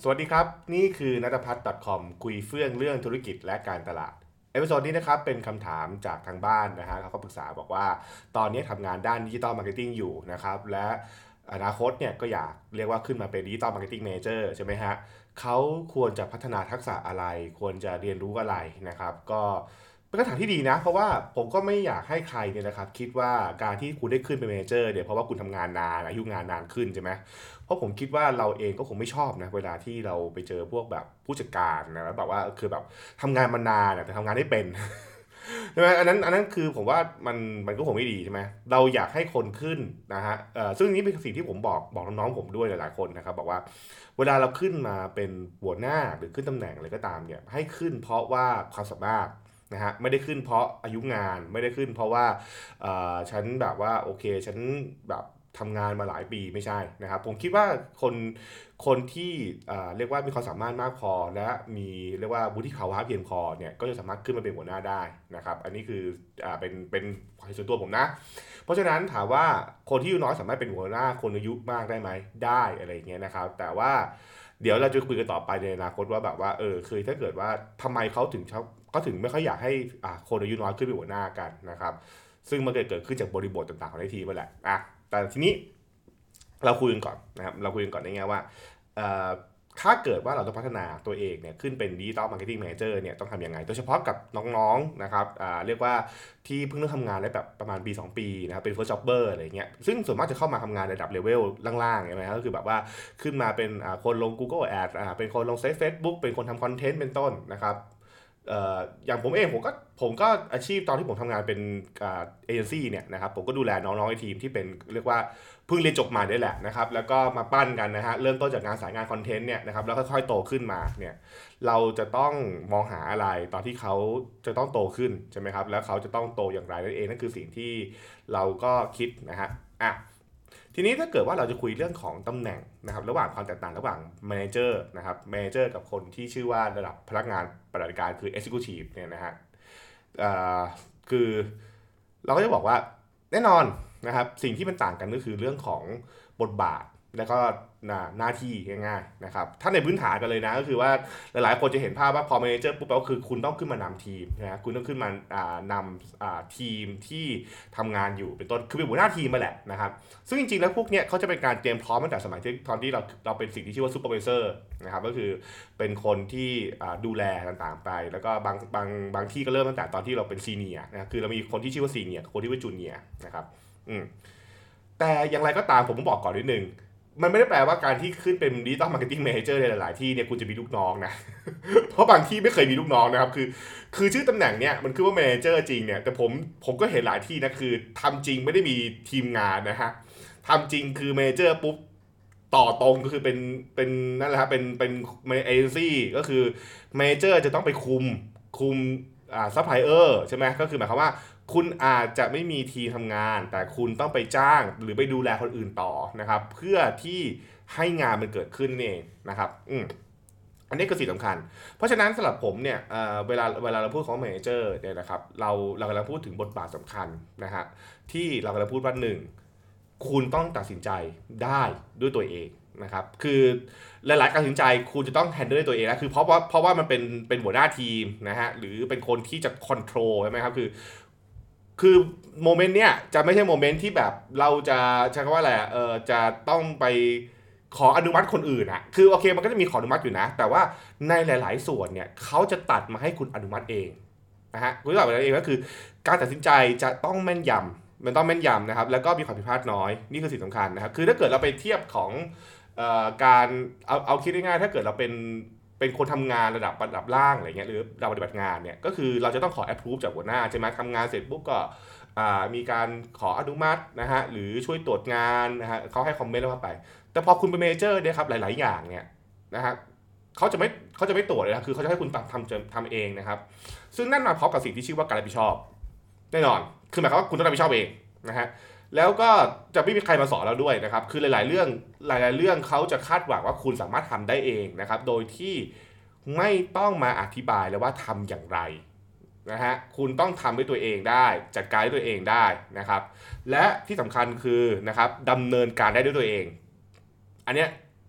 สวัสดีครับนี่คือนัทพัฒน์ .com คุยเฟื่องเรื่องธุรกิจและการตลาดเอพิโซดนี้นะครับเป็นคำถามจากทางบ้านนะฮะเขาก็ปรึกษาบอกว่าตอนนี้ทำงานด้านดิจิตอลมาร์เก็ตติ้งอยู่นะครับและอนาคตเนี่ยก็อยากเรียกว่าขึ้นมาเป็นดิจิตอลมาร์เก็ตติ้งเมเจอร์ใช่ไหมฮะเขาควรจะพัฒนาทักษะอะไรควรจะเรียนรู้อะไรนะครับก็เป็นคำถามที่ดีนะเพราะว่าผมก็ไม่อยากให้ใครเนี่ยนะครับคิดว่าการที่คุณได้ขึ้นเป็นเมเจอร์เนี่ยเพราะว่าคุณทำงานนานอายุงานนานขึ้นใช่ไหม เพราะผมคิดว่าเราเองก็คงไม่ชอบนะเวลาที่เราไปเจอพวกแบบผู้จัดการนะแล้วแบบว่าคือแบบทำงานมานานแต่ทำงานไม่เป็นใช่ไหมอันนั้นคือผมว่ามันก็คงไม่ดีใช่ไหมเราอยากให้คนขึ้นนะฮะซึ่งนี่เป็นสิ่งที่ผมบอกน้องๆผมด้วยหลายๆคนนะครับบอกว่าเวลาเราขึ้นมาเป็นหัวหน้าหรือขึ้นตำแหน่งอะไรก็ตามเนี่ยให้ขึ้นเพราะว่าความสามารถนะฮะไม่ได้ขึ้นเพราะอายุงานไม่ได้ขึ้นเพราะว่าฉันแบบว่าโอเคฉันแบบทำงานมาหลายปีไม่ใช่นะครับผมคิดว่าคนที่เรียกว่ามีความสามารถมากพอและมีเรียกว่าวุฒิภาวะเพียงพอเนี่ยก็จะสามารถขึ้นมาเป็นหัวหน้าได้นะครับอันนี้คือเป็นความเห็นส่วนตัวผมนะเพราะฉะนั้นถามว่าคนที่อายุน้อยสามารถเป็นหัวหน้าคนอายุมากได้ไหมได้อะไรอย่างเงี้ยนะครับแต่ว่าเดี๋ยวเราจะคุยกันต่อไปในอนาคตว่าแบบว่าคือถ้าเกิดว่าทำไมเขาถึงไม่ค่อยอยากให้คนอายุน้อยขึ้นเป็นหัวหน้ากันนะครับซึ่งมันเกิดขึ้นจากบริบทต่างๆของในทีมนั่นแหละแต่ทีนี้เราคุยกันก่อนนะครับเราคุยกันก่อนในแง่ว่าเอ่อถ้าเกิดว่าเราจะพัฒนาตัวเองเนี่ยขึ้นเป็นดิจิตอลมาร์เก็ตติ้งแมเนเจอร์เนี่ยต้องทำยังไงโดยเฉพาะกับน้องๆนะครับเรียกว่าที่เพิ่งเริ่มทำงานได้แบบประมาณปี2ปีนะครับเป็น first jobber อะไรเงี้ยซึ่งส่วนมากจะเข้ามาทำงานระดับเลเวลล่างๆใช่ไหมครับก็คือแบบว่าขึ้นมาเป็นคนลง Google Ads เป็นคนลงเฟซบุ๊กเป็นคนทำคอนเทนต์เป็นต้นนะครับอย่างผมเองผมก็อาชีพตอนที่ผมทำงานเป็นเอเจนซี่เนี่ยนะครับผมก็ดูแลน้องๆในทีมที่เป็นเรียกว่าเพิ่งเรียนจบมาได้แหละนะครับแล้วก็มาปั้นกันนะฮะเริ่มต้นจากงานสายงานคอนเทนต์เนี่ยนะครับแล้วค่อยๆโตขึ้นมาเนี่ยเราจะต้องมองหาอะไรตอนที่เขาจะต้องโตขึ้นใช่ไหมครับแล้วเขาจะต้องโตอย่างไรนั่นเองนั่นคือสิ่งที่เราก็คิดนะฮะอ่ะ ทีนี้ถ้าเกิดว่าเราจะคุยเรื่องของตำแหน่งนะครับระหว่างความแตกต่างระหว่าง Manager นะครับ Manager กับคนที่ชื่อว่าระดับพนักงานปฏิบัติการคือ Executive เนี่ยนะฮะเอ่อคือเราก็จะบอกว่าแน่นอนนะครับสิ่งที่มันต่างกันก็คือเรื่องของบทบาทแล้วก็หน้าที่ง่ายๆนะครับถ้าในพื้นฐานกันเลยนะก็คือว่าหลายๆคนจะเห็นภาพว่าพอ Manager ปุ๊บก็คือคุณต้องขึ้นมานำทีมนะคุณต้องขึ้นมานำทีมที่ทำงานอยู่เป็นต้นคือเป็นหัวหน้าทีมมาแหละนะครับ ซึ่งจริงๆแล้วพวกเนี้ยเขาจะเป็นการเตรียมพร้อมตั้งแต่สมัยที่ตอนที่เราเป็นสิ่งที่ชื่อว่าซูเปอร์วิเซอร์นะครับก็คือเป็นคนที่ดูแลต่างๆไปแล้วก็บางที่ก็เริ่มตั้งแต่ตอนที่เราเป็นซีเนียร์นะคือเรามีคนที่ชื่อว่าซีเนียร์คนที่ว่าจูเนียร์นะครับอืมแต่อย่างไรก็ตามผมต้องบอกก่อนนิดนึงมันไม่ได้แปลว่าการที่ขึ้นเป็นดิจิตอลมาร์เก็ตติ้ง a ม a นเจอร์ในหลายๆที่เนี่ยคุณจะมีลูกน้องนะเพราะบางที่ไม่เคยมีลูกน้องนะครับคือชื่อตำแหน่งเนี่ยมันคือว่า manager จริงเนี่ยแต่ผมก็เห็นหลายที่นะคือทำจริงไม่ได้มีทีมงานนะฮะ ทำจริงคือเมเจอร์ปุ๊บต่อตรงก็คือเป็นนั่นแหละครับเป็นเอเจนซี่ก็คือเมเจอร์จะต้องไปคุมซัพพลายเออร์ใช่ไหมก็คือหมายความว่าคุณอาจจะไม่มีทีมทำงานแต่คุณต้องไปจ้างหรือไปดูแลคนอื่นต่อนะครับเพื่อที่ให้งานมันเกิดขึ้นนี่เองนะครับอันนี้คือสิ่งสำคัญเพราะฉะนั้นสำหรับผมเนี่ยเวลาเราพูดของเมเจอร์เนี่ยนะครับเรากำลังพูดถึงบทบาทสำคัญนะฮะที่เรากำลังพูดว่าหนึ่ง คุณต้องตัดสินใจได้ด้วยตัวเองนะครับคือหลายๆการตัดสินใจคุณจะต้องแฮนเดิลด้วยตัวเองนะคือเพราะว่ามันเป็นหัวหน้าทีมนะฮะหรือเป็นคนที่จะคอนโทรลใช่ไหมครับคือโมเมนต์เนี้ยจะไม่ใช่โมเมนต์ที่แบบเราจะใช้คำว่าอะไรจะต้องไปขออนุมัติคนอื่นอะคือโอเคมันก็จะมีขออนุมัติอยู่นะแต่ว่าในหลายๆส่วนเนี่ยเขาจะตัดมาให้คุณอนุมัติเองนะฮะคุณตอบเองก็คือการตัดสินใจจะต้องแม่นยำ มันต้องแม่นยำนะครับแล้วก็มีความผิดพลาดน้อยนี่คือสิ่งสำคัญนะครับคือถ้าเกิดเราไปเทียบของการเอาคิดง่ายๆถ้าเกิดเราเป็นคนทำงานระดับล่างอะไรเงี้ยหรือเราปฏิบัติงานเนี่ยก็คือเราจะต้องขอ approve จากหัวหน้าใช่ไหมทำงานเสร็จปุ๊บก็มีการขออนุมัตินะฮะหรือช่วยตรวจงานนะฮะเขาให้คอมเมนต์แล้วว่าไปแต่พอคุณเป็นเมเจอร์เนี่ยครับหลายๆอย่างเนี่ยนะฮะเขาจะไม่เขาจะไม่ตรวจเลยนะคือเขาจะให้คุณทำเองนะครับซึ่งนั่นมาพร้อมกับสิ่งที่ชื่อว่าการรับผิดชอบแน่นอนคือหมายความว่าคุณต้องรับผิดชอบเองนะฮะ แล้วก็จะไม่มีใครมาสอนเราด้วยนะครับคือหลายๆเรื่องเขาจะคาดหวังว่าคุณสามารถทำได้เองนะครับโดยที่ไม่ต้องมาอธิบายแล้วว่าทำอย่างไรนะฮะคุณต้องทำด้วยตัวเองได้จัดการด้วยตัวเองได้นะครับและที่สำคัญคือนะครับดำเนินการได้ด้วยตัวเองอันเนี้ย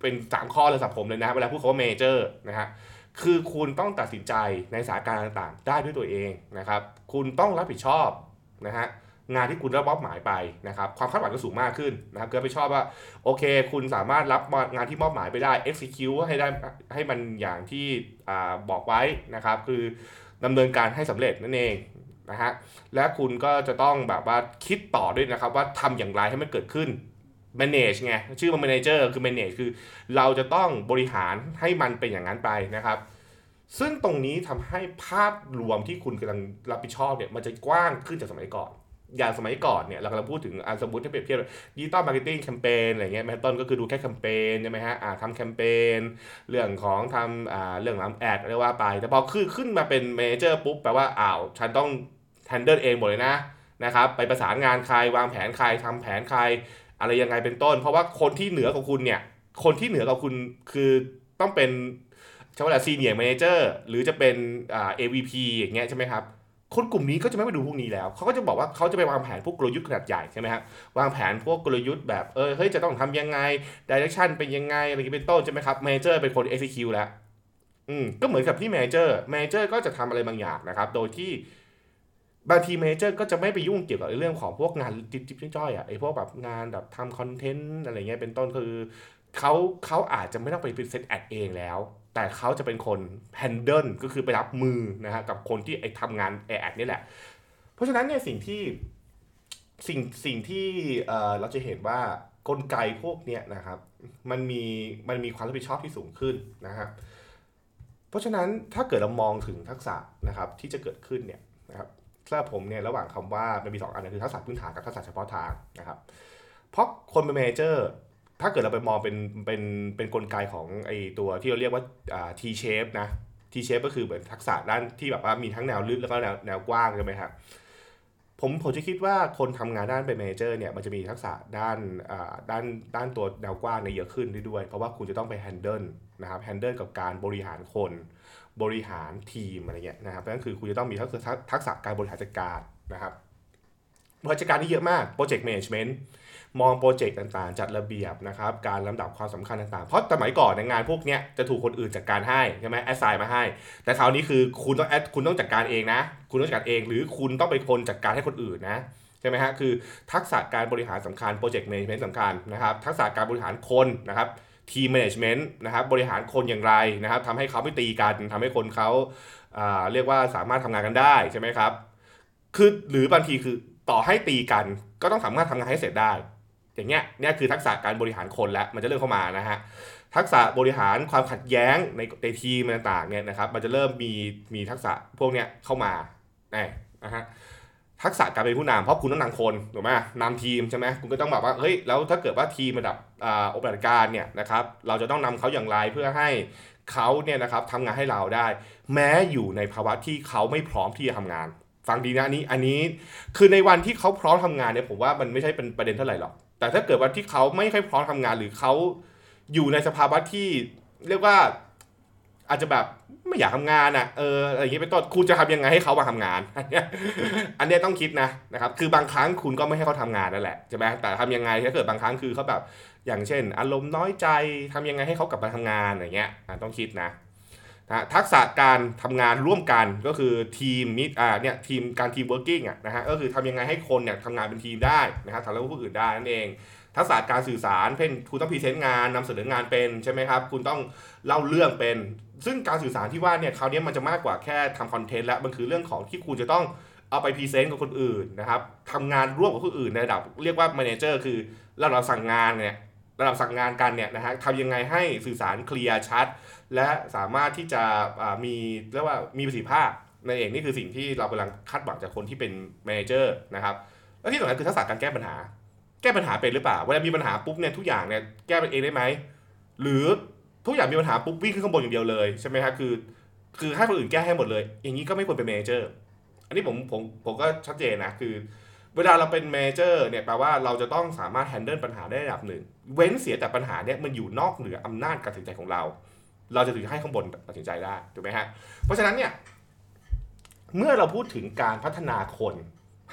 เป็น3ข้อเลยสำหรับผมเลยนะเวลาพูดคำว่าเมเจอร์นะฮะคือคุณต้องตัดสินใจในสถานการณ์ต่างๆได้ด้วยตัวเองนะครับคุณต้องรับผิดชอบนะฮะงานที่คุณรับมอบหมายไปนะครับความคาดหวังก็สูงมากขึ้นนะครับก็ไปชอบว่าโอเคคุณสามารถรับงานที่มอบหมายไปได้ execute ให้ได้ให้มันอย่างที่บอกไว้นะครับคือดำเนินการให้สำเร็จนั่นเองนะฮะและคุณก็จะต้องแบบว่าคิดต่อด้วยนะครับว่าทำอย่างไรให้มันเกิดขึ้น manage ไงชื่อมัน manager คือ manage คือเราจะต้องบริหารให้มันเป็นอย่างนั้นไปนะครับซึ่งตรงนี้ทำให้ภาพรวมที่คุณกำลังรับผิดชอบเนี่ยมันจะกว้างขึ้นจากสมัยก่อนอย่างสมัยก่อนเนี่ยเรากำลังพูดถึงสมมติถ้าเปรียบเทียบดิจิตอลมาร์เก็ตติ้งแคมเปญอะไรเงี้ยแมตต้นก็คือดูแค่แคมเปญใช่ไหมฮะทำแคมเปญเรื่องของทำเรื่องทำแอดอะไรว่าไปแต่พอขึ้นมาเป็นเมเจอร์ปุ๊บแปลว่าฉันต้องแฮนเดิลเองหมดเลยนะครับไปประสานงานใครวางแผนใครทำแผนใครอะไรยังไงเป็นต้นเพราะว่าคนที่เหนือกว่าคุณเนี่ยคนที่เหนือกว่าคุณคือต้องเป็นใช่ไหมล่ะซีเนียร์แมเนเจอร์หรือจะเป็นAVP อย่างเงี้ยใช่ไหมครับคนกลุ่มนี้ก็จะไม่ไปดูพวกนี้แล้วเขาก็จะบอกว่าเขาจะไปวางแผนพวกกลยุทธ์ขนาดใหญ่ใช่ไหมครับวางแผนพวกกลยุทธ์แบบเฮ้ยจะต้องทำยังไงดิเรกชันเป็นยังไงอะไรอย่างเงี้ยเป็นต้นใช่ไหมครับแมเนเจอร์เป็นคน execute แล้วก็เหมือนกับที่แมเนเจอร์ก็จะทำอะไรบางอย่างนะครับโดยที่บางทีแมเนเจอร์ก็จะไม่ไปยุ่งเกี่ยวกับเรื่องของพวกงานจิ๊บจ้อยไอ้พวกแบบงานแบบทำคอนเทนต์อะไรเงี้ยเป็นต้นคือเขาเขาอาจจะไม่ต้องไปเป็นเซตแอดเองแล้วแต่เขาจะเป็นคนแฮนเดิลก็คือไปรับมือนะฮะกับคนที่ทำงานแอดนี่แหละเพราะฉะนั้นเนี่ยสิ่งที่เราจะเห็นว่ากลไกพวกเนี้ยนะครับมันมีความรับผิดชอบที่สูงขึ้นนะครับเพราะฉะนั้นถ้าเกิดเรามองถึงทักษะนะครับที่จะเกิดขึ้นเนี่ยนะครับสำหรับผมเนี่ยระหว่างคำว่ามันมี2อันคือทักษะพื้นฐานกับทักษะเฉพาะทางนะครับเพราะคนเป็นเมเจอร์ถ้าเกิดเราไปมองเป็นกลไกของไอตัวที่เราเรียกว่าT shape นะ T shape ก็คือเหมือนทักษะด้านที่แบบว่ามีทั้งแนวลึกแล้วก็แนวกว้างใช่ไหมครับผมจะคิดว่าคนทำงานด้านเป็นเมเจอร์เนี่ยมันจะมีทักษะด้านตัวแนวกว้างเนี่ยเยอะขึ้นด้วยเพราะว่าคุณจะต้องไปแฮนเดิลนะครับแฮนเดิลกับการบริหารคนบริหารทีมอะไรเงี้ยนะครับนั่นคือคุณจะต้องมีทักษะการบริหารจัดการนะครับบริหารจัดการที่เยอะมากโปรเจกต์แมネจเมนต์มองโปรเจกต์ต่างๆจัดระเบียบนะครับการลำดับความสำคัญต่างๆเพราะสมัยก่อนในงานพวกเนี้ยจะถูกคนอื่นจัดการให้ใช่ไหมแอสไซน์มาให้แต่คราวนี้คือคุณต้องจัดการเองนะคุณต้องจัดการเองหรือคุณต้องเป็นคนจัดการให้คนอื่นนะใช่ไหมฮะคือทักษะการบริหารสำคัญโปรเจกต์แมネจเมนต์สำคัญนะครับทักษะการบริหารคนนะครับทีมแมネจเมนต์นะครับบริหารคนอย่างไรนะครับทำให้เขาไม่ตีกันทำให้คนเขาเรียกว่าสามารถทำงานกันได้ใช่ไหมครับคือหรือบางทีคือต่อให้ตีกันก็ต้องสามารถทำงานให้เสร็จได้อย่างเงี้ยเนี่ยคือทักษะการบริหารคนแล้วมันจะเริ่มเข้ามานะฮะทักษะบริหารความขัดแย้งในทีมต่างๆเนี่ยนะครับมันจะเริ่มมีทักษะพวกเนี้ยเข้ามานะฮะทักษะการเป็นผู้นำเพราะคุณต้องนำคนถูกไหมนำทีมใช่ไหมคุณก็ต้องแบบว่าเฮ้ยแล้วถ้าเกิดว่าทีมระดับองค์ปฏิบัติการเนี่ยนะครับเราจะต้องนำเขาอย่างไรเพื่อให้เขาเนี่ยนะครับทำงานให้เราได้แม้อยู่ในภาวะที่เขาไม่พร้อมที่จะทำงานฟังดีนะอันนี้คือในวันที่เขาพร้อมทำงานเนี่ยผมว่ามันไม่ใช่เป็นประเด็นเท่าไหร่หรอกแต่ถ้าเกิดวันที่เขาไม่ค่อยพร้อมทำงานหรือเขาอยู่ในสภาวะที่เรียกว่าอาจจะแบบไม่อยากทำงานอะไรอย่างเงี้ยเป็นต้นคุณจะทำยังไงให้เขามาทำงานอันเนี้ยต้องคิดนะครับคือบางครั้งคุณก็ไม่ให้เขาทำงานนั่นแหละใช่ไหมแต่ทำยังไงถ้าเกิดบางครั้งคือเขาแบบอย่างเช่นอารมณ์น้อยใจทำยังไงให้เขากลับมาทำงานอย่างเงี้ยต้องคิดนะทักษะการทำงานร่วมกันก็คือทีมมิเนี่ยทีมเวิร์กิ่งนะฮะก็คือทำยังไงให้คนเนี่ยทำงานเป็นทีมได้นะครับทำแล้วผู้อื่นได้นั่นเองทักษะการสื่อสารเช่นคุณต้องพรีเซนต์งานนำเสนองานเป็นใช่ไหมครับคุณต้องเล่าเรื่องเป็นซึ่งการสื่อสารที่ว่าเนี่ยคราวนี้มันจะมากกว่าแค่ทำคอนเทนต์แล้วมันคือเรื่องของที่คุณจะต้องเอาไปพรีเซนต์กับคนอื่นนะครับทำงานร่วมกับคนอื่นในระดับเรียกว่าแมเนเจอร์คือเราสั่งงานเนี่ยระดับสั่งงานกันเนี่ยนะฮะทำยังไงให้สื่อสารเคลียร์ชัดและสามารถที่จะมีเรียกว่ามีประสิทธิภาพในเองนี่คือสิ่งที่เรากำลังคาดหวังจากคนที่เป็นแมเนเจอร์นะครับและที่สำคัญคือทักษะการแก้ปัญหาเป็นหรือเปล่าเวลามีปัญหาปุ๊บเนี่ยทุกอย่างเนี่ยแก้เป็นเองได้ไหมหรือทุกอย่างมีปัญหาปุ๊บวิ่งขึ้นข้างบนอย่างเดียวเลยใช่ไหมครับคือให้คนอื่นแก้ให้หมดเลยอย่างนี้ก็ไม่ควรเป็นแมเนเจอร์อันนี้ผมก็ชัดเจนนะคือเวลาเราเป็นแมเนเจอร์เนี่ยแปลว่าเราจะต้องสามารถแฮนเดิลปัญหาได้ระดับหนึ่งเว้นเสียแต่ปัญหาเนี่ยมันอยู่นอกเหนืออำนาจการตัดสินใจของเราจะถึงให้ข้างบนตัดสินใจได้ถูกไหมฮะเพราะฉะนั้นเนี่ยเมื่อเราพูดถึงการพัฒนาคนใ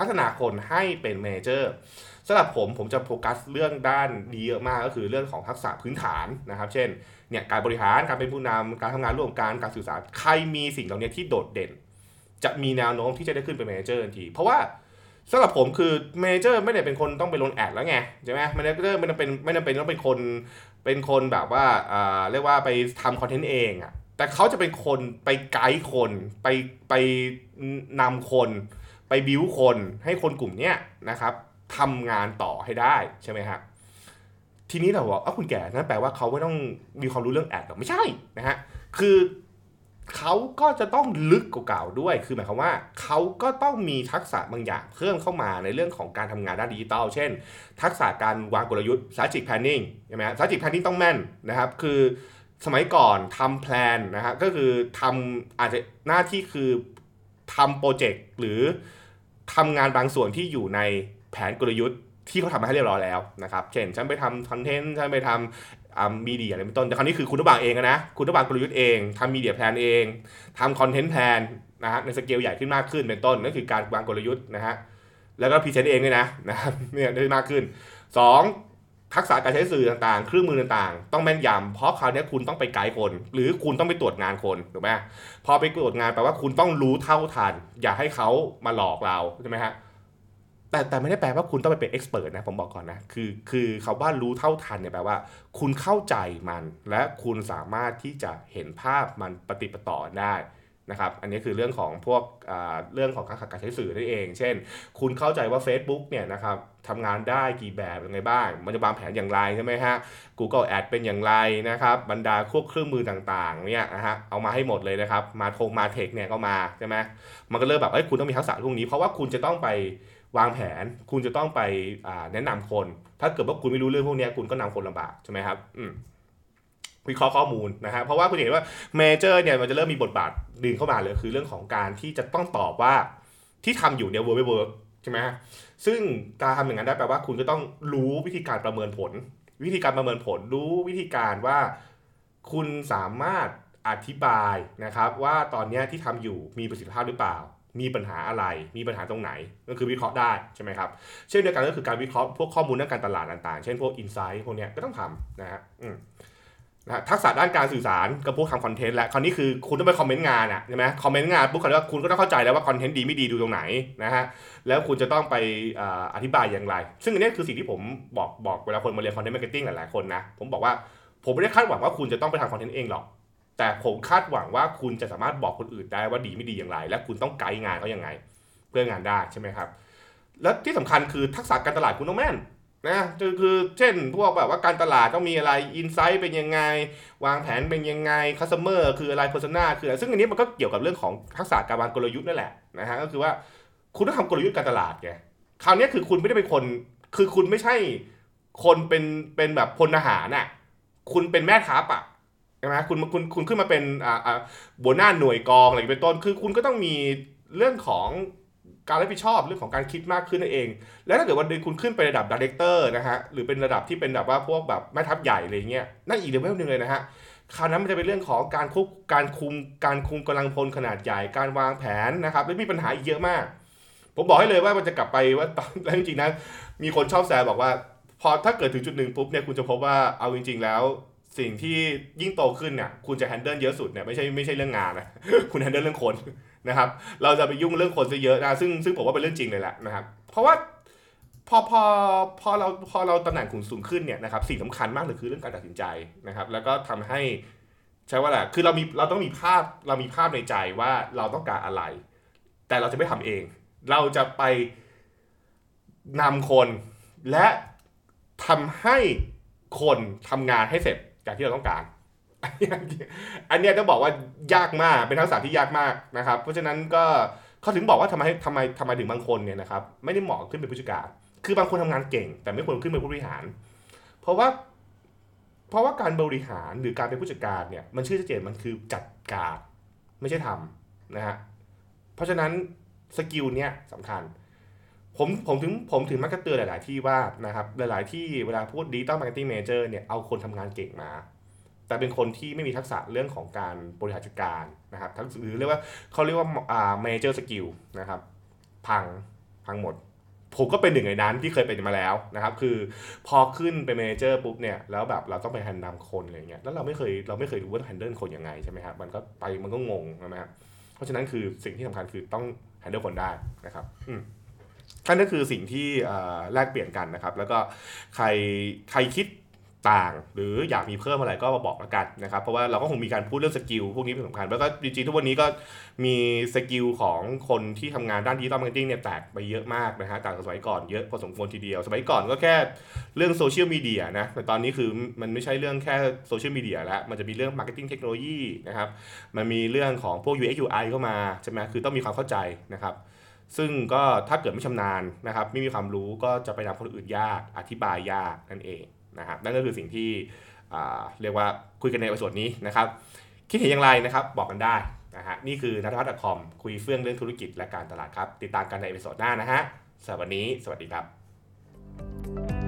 พัฒนาคนให้เป็นเมเจอร์สำหรับผมจะโฟกัสเรื่องด้านนี้เยอะมากก็คือเรื่องของทักษะพื้นฐานนะครับเช่นเนี่ยการบริหารการเป็นผู้นำการทำงานร่วมกันการสื่อสารใครมีสิ่งเหล่านี้ที่โดดเด่นจะมีแนวโน้มที่จะได้ขึ้นเป็นเมเจอร์ทันทีเพราะว่าสำหรับผมคือเมเจอร์ไม่ได้เป็นคนต้องไปลงแอดแล้วไงใช่ไหมเมเจอร์ไม่จำเป็นต้องเป็นคนแบบว่าเรียกว่าไปทำคอนเทนต์เองอะแต่เขาจะเป็นคนไปไกด์คนไปนำคนไปบิวคนให้คนกลุ่มเนี้ยนะครับทำงานต่อให้ได้ใช่ไหมครับทีนี้เราบอกคุณแก่นั่นแปลว่าเขาไม่ต้องมีความรู้เรื่องแอดหรอไม่ใช่นะฮะคือเขาก็จะต้องลึกกว่าเก่าด้วยคือหมายความว่าเขาก็ต้องมีทักษะบางอย่างเพิ่มเข้ามาในเรื่องของการทำงานด้านดิจิทัลเช่นทักษะการวางกลยุทธ์ strategic planning ใช่ไหมฮะ strategic planning ต้องแม่นนะครับคือสมัยก่อนทำแพลนนะฮะก็คือทำอาจจะหน้าที่คือทำโปรเจกต์หรือทำงานบางส่วนที่อยู่ในแผนกลยุทธ์ที่เขาทำมาให้เรียบร้อยแล้วนะครับเช่นฉันไปทำคอนเทนต์ฉันไปทำมีเดียอะไรเป็นต้นแต่คราวนี้คือคุณต้องวางเองนะคุณต้องวางกลยุทธ์เองทำมีเดียแพลนเองทำคอนเทนต์แพลนนะฮะในสเกลใหญ่ขึ้นมากขึ้นเป็นต้นนั่นคือการวางกลยุทธ์นะฮะแล้วก็พรีเซนต์เองด้วยนะครับเนี่ยได้มากขึ้น2ทักษะการใช้สื่อต่างๆเครื่องมือต่างๆต้องแม่นยำเพราะคราวนี้คุณต้องไปไกด์คนหรือคุณต้องไปตรวจงานคนถูกไหมพอไปตรวจงานแปลว่าคุณต้องรู้เท่าทันอย่าให้เขามาหลอกเราใช่ไหมฮะแต่ไม่ได้แปลว่าคุณต้องไปเป็นเอ็กซ์เพรสนะผมบอกก่อนนะคือเขาว่ารู้เท่าทันเนี่ยแปลว่าคุณเข้าใจมันและคุณสามารถที่จะเห็นภาพมันปฏิปต่อได้นะครับอันนี้คือเรื่องของพวกเรื่องของการใช้สื่อนั่นเองเช่นคุณเข้าใจว่า Facebook เนี่ยนะครับทำงานได้กี่แบบยังไงบ้างมันจะวางแผนอย่างไรใช่ไหมฮะ Google Ad เป็นอย่างไรนะครับบรรดาพวกเครื่องมือต่างๆเนี่ยนะฮะเอามาให้หมดเลยนะครับมาเทคเนี่ยก็มาใช่ไหมมันก็เริ่มแบบคุณต้องมีทักษะพวกนี้เพราะว่าคุณจะต้องไปวางแผนคุณจะต้องไปแนะนำคนถ้าเกิดว่าคุณไม่รู้เรื่องพวกนี้คุณก็นำคนลำบากใช่ไหมครับวิเคราะห์ข้อมูลนะฮะเพราะว่าคุณเห็นว่าเมเจอร์เนี่ยมันจะเริ่มมีบทบาทดึงเข้ามาเลยคือเรื่องของการที่จะต้องตอบว่าที่ทำอยู่เนี่ยเวิร์กไม่เวิร์กใช่ไหมฮะซึ่งการทำอย่างนั้นได้แปลว่าคุณก็ต้องรู้วิธีการประเมินผลรู้วิธีการว่าคุณสามารถอธิบายนะครับว่าตอนนี้ที่ทำอยู่มีประสิทธิภาพหรือเปล่ามีปัญหาอะไรมีปัญหาตรงไหนก็คือวิเคราะห์ได้ใช่ไหมครับเช่นเดียวกันก็คือการวิเคราะห์พวกข้อมูลด้านการตลาดต่างๆเช่นพวกอินไซต์พวกนี้ก็ต้องทำนะฮะทักษะด้านการสื่อสารกับพวกทำคอนเทนต์และคราวนี้คือคุณต้องไปคอมเมนต์งานใช่ไหมคอมเมนต์งานปุ๊บคราวนี้ว่าคุณก็ต้องเข้าใจแล้วว่าคอนเทนต์ดีไม่ดีดูตรงไหนนะฮะแล้วคุณจะต้องไปอธิบายอย่างไรซึ่งอันนี้คือสิ่งที่ผมบอกเวลาคนมาเรียนคอนเทนต์มาร์เก็ตติ้งหลายๆคนนะผมบอกว่าผมไม่ได้คาดหวังว่าคุณจะต้องไปทำคอนเทนต์เองหรอกแต่ผมคาดหวังว่าคุณจะสามารถบอกคนอื่นได้ว่าดีไม่ดีอย่างไรและคุณต้องไกด์งานเขาอย่างไงเพื่องานได้ใช่ไหมครับแล้วที่สำคัญคือทักษะการตลาดคุณต้องแม่นนะคือเช่นพวกแบบว่าการตลาดต้องมีอะไรอินไซต์เป็นยังไงวางแผนเป็นยังไงคัสเตอร์คืออะไรเพอร์ซนาคืออะไรซึ่งอันนี้มันก็เกี่ยวกับเรื่องของทักษะการวางกลยุทธ์นั่นแหละนะฮะก็คือว่าคุณต้องทำกลยุทธ์การตลาดไงคราวนี้คือคุณไม่ได้เป็นคนคือคุณไม่ใช่คนเป็นแบบพลทหารน่ะคุณเป็นแม่ทัพใช่ไหมคุณขึ้นมาเป็นหัวหน้าหน่วยกองอะไรเป็นต้นคือคุณก็ต้องมีเรื่องของการรับผิดชอบเรื่องของการคิดมากขึ้นนั่นเองแล้วถ้าเกิดวันหนึ่งคุณขึ้นไประดับดีเรคเตอร์นะฮะหรือเป็นระดับที่เป็นแบบว่าพวกแบบแม่ทัพใหญ่อะไรเงี้ยนั่นอีกเลเวลนึงเลยนะฮะคราวนั้นมันจะเป็นเรื่องของการคุมกำลังพลขนาดใหญ่การวางแผนนะครับและมีปัญหาอีกเยอะมากผมบอกให้เลยว่ามันจะกลับไปว่าตอนแล้วจริงๆนะมีคนชอบแซวบอกว่าพอถ้าเกิดถึงจุดหนึ่งปุ๊บเนี่ยคุณจะพบว่าเอาจริงๆแล้วสิ่งที่ยิ่งโตขึ้นเนี่ยคุณจะแฮนเดิลเยอะสุดเนี่ยไม่ใช่เรื่องงานนะคุณแฮนเดิลเรื่องคนนะครับเราจะไปยุ่งเรื่องคนซะเยอะนะซึ่งผมว่าเป็นเรื่องจริงเลยแหละนะครับเพราะว่าพอเราตำแหน่งสูงขึ้นเนี่ยนะครับสิ่งสำคัญมากเลยคือเรื่องการตัดสินใจนะครับแล้วก็ทำให้ใช่ว่าแหละคือเราต้องมีภาพในใจว่าเราต้องการอะไรแต่เราจะไม่ทำเองเราจะไปนำคนและทำให้คนทำงานให้เสร็จอย่างที่เราต้องการอันนี้ต้องบอกว่ายากมากเป็นทักษะที่ยากมากนะครับเพราะฉะนั้นก็เขาถึงบอกว่าทำไมถึงบางคนเนี่ยนะครับไม่ได้เหมาะขึ้นเป็นผู้จัดการคือบางคนทำงานเก่งแต่ไม่ควรขึ้นเป็นผู้บริหารเพราะว่าการบริหารหรือการเป็นผู้จัดการเนี่ยมันชื่อชัดเจนมันคือจัดการไม่ใช่ทำนะฮะเพราะฉะนั้นสกิลเนี้ยสำคัญผมถึงมักจะเตือนหลายๆที่ว่านะครับหลายๆที่เวลาพูด Digital Marketing Manager เนี่ยเอาคนทำงานเก่งมาแต่เป็นคนที่ไม่มีทักษะเรื่องของการบริหารจัดการนะครับหรือเรียกว่าเขาเรียกว่าManager Skill นะครับพังทั้งหมดผมก็เป็นหนึ่งในนั้นที่เคยเป็นมาแล้วนะครับคือพอขึ้นเป็นเมเนเจอร์ปุ๊บเนี่ยแล้วแบบเราต้องไปแฮนด์นำคนอะไรเงี้ยแล้วเราไม่เคยรู้ว่าแฮนเดิลคนยังไงใช่ไหมครับมันก็งงใช่ไหมครับเพราะฉะนั้นคือสิ่งที่สำคัญคือต้องแฮนเดิลคนได้นะครับนั่นก็คือสิ่งที่แลกเปลี่ยนกันนะครับแล้วก็ใครใครคิดต่างหรืออยากมีเพิ่มอะไรก็มาบอกแล้วกันนะครับเพราะว่าเราก็คงมีการพูดเรื่องสกิลพวกนี้เป็นสำคัญแล้วก็จริงๆทุกวันนี้ก็มีสกิลของคนที่ทำงานด้านดิจิตอลมาร์เก็ตติ้งเนี่ยแตกไปเยอะมากนะฮะต่างจากสมัยก่อนเยอะพอสมควรทีเดียวสมัยก่อนก็แค่เรื่องโซเชียลมีเดียนะแต่ตอนนี้คือมันไม่ใช่เรื่องแค่โซเชียลมีเดียแล้วมันจะมีเรื่องมาร์เก็ตติ้งเทคโนโลยีนะครับมันมีเรื่องของพวก UX UI เข้ามาใช่ไหมคือต้องมีความเข้าใจนะครับซึ่งก็ถ้าเกิดไม่ชำนาญนะครับไม่มีความรู้ก็จะไปนำคนอื่นยากอธิบายยากนั่นเองนะครับนั่นก็คือสิ่งที่เรียกว่าคุยกันในส่วนนี้นะครับคิดเห็นอย่างไรนะครับบอกกันได้นะฮะนี่คือนัทพัฒน์ .com คุยเฟื่องเรื่องธุรกิจและการตลาดครับติดตามกันในเอพิโซดหน้านะฮะสำหรับวันนี้สวัสดีครับ